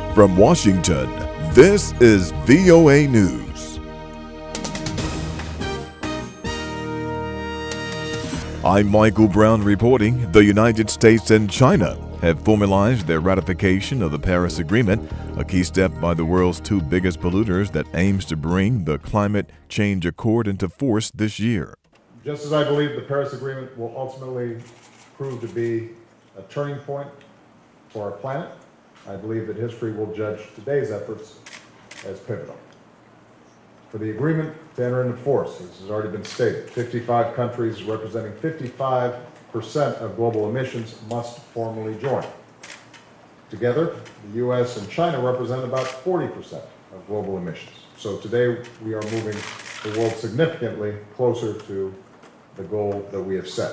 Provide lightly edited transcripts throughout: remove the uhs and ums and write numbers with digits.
From Washington, this is VOA News. I'm Michael Brown reporting. The United States and China have formalized their ratification of the Paris Agreement, a key step by the world's two biggest polluters that aims to bring the Climate Change Accord into force this year. Just as I believe the Paris Agreement will ultimately prove to be a turning point for our planet, I believe that history will judge today's efforts as pivotal. For the agreement to enter into force, this has already been stated, 55 countries representing 55% of global emissions must formally join. Together, the U.S. and China represent about 40% of global emissions. So today we are moving the world significantly closer to the goal that we have set.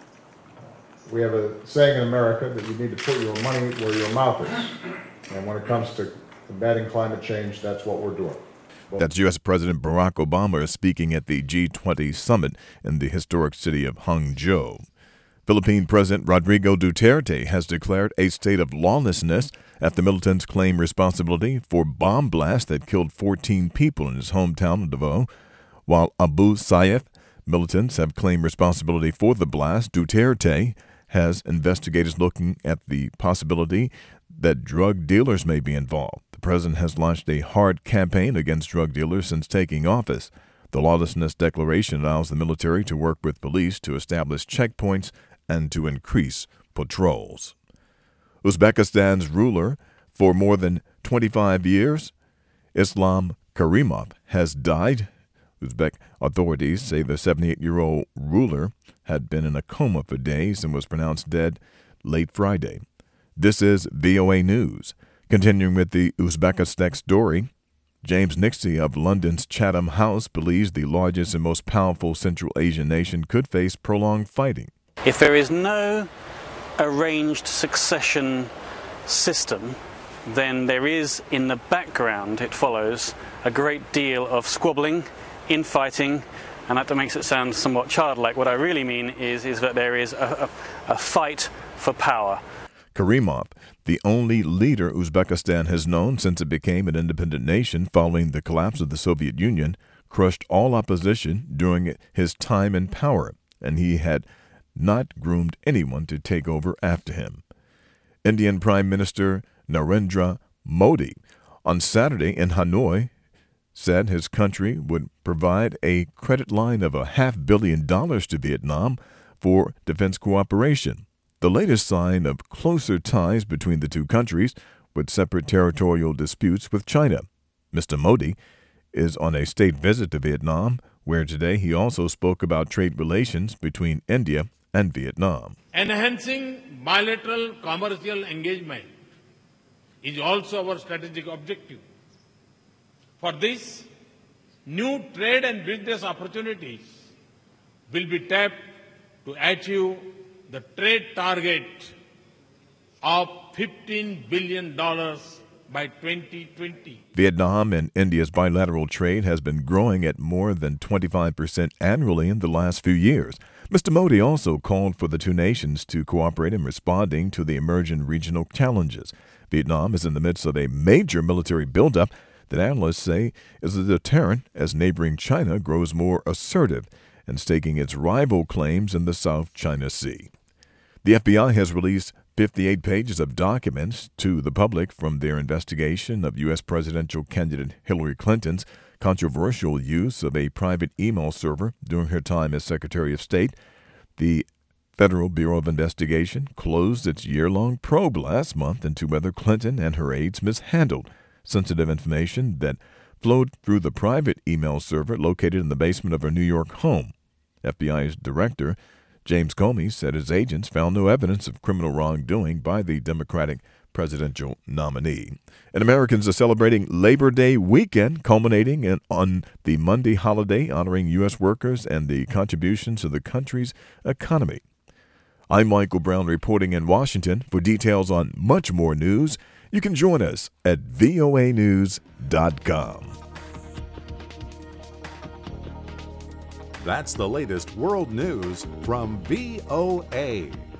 We have a saying in America that you need to put your money where your mouth is. And when it comes to combating climate change, that's what we're doing. That's U.S. President Barack Obama speaking at the G20 summit in the historic city of Hangzhou. Philippine President Rodrigo Duterte has declared a state of lawlessness after militants claim responsibility for bomb blast that killed 14 people in his hometown of Davao. While Abu Sayyaf militants have claimed responsibility for the blast, Duterte has investigators looking at the possibility that drug dealers may be involved. The president has launched a hard campaign against drug dealers since taking office. The lawlessness declaration allows the military to work with police to establish checkpoints and to increase patrols. Uzbekistan's ruler for more than 25 years, Islam Karimov, has died. Uzbek authorities say the 78-year-old ruler had been in a coma for days and was pronounced dead late Friday. This is VOA News. Continuing with the Uzbekistan story, James Nixie of London's Chatham House believes the largest and most powerful Central Asian nation could face prolonged fighting. If there is no arranged succession system, then there is in the background, it follows, a great deal of squabbling, infighting, and that makes it sound somewhat childlike. What I really mean is that there is a fight for power. Karimov, the only leader Uzbekistan has known since it became an independent nation following the collapse of the Soviet Union, crushed all opposition during his time in power, and he had not groomed anyone to take over after him. Indian Prime Minister Narendra Modi on Saturday in Hanoi said his country would provide a credit line of $500 million to Vietnam for defense cooperation, the latest sign of closer ties between the two countries with separate territorial disputes with China. Mr. Modi is on a state visit to Vietnam, where today he also spoke about trade relations between India and Vietnam. Enhancing bilateral commercial engagement is also our strategic objective. For this, new trade and business opportunities will be tapped to achieve the trade target of $15 billion by 2020. Vietnam and India's bilateral trade has been growing at more than 25% annually in the last few years. Mr. Modi also called for the two nations to cooperate in responding to the emerging regional challenges. Vietnam is in the midst of a major military buildup that analysts say is a deterrent as neighboring China grows more assertive and staking its rival claims in the South China Sea. The FBI has released 58 pages of documents to the public from their investigation of U.S. presidential candidate Hillary Clinton's controversial use of a private email server during her time as Secretary of State. The Federal Bureau of Investigation closed its year-long probe last month into whether Clinton and her aides mishandled sensitive information that flowed through the private email server located in the basement of her New York home. FBI's director, James Comey, said his agents found no evidence of criminal wrongdoing by the Democratic presidential nominee. And Americans are celebrating Labor Day weekend, culminating on the Monday holiday, honoring U.S. workers and the contributions to the country's economy. I'm Michael Brown reporting in Washington. For details on much more news, you can join us at voanews.com. That's the latest world news from VOA.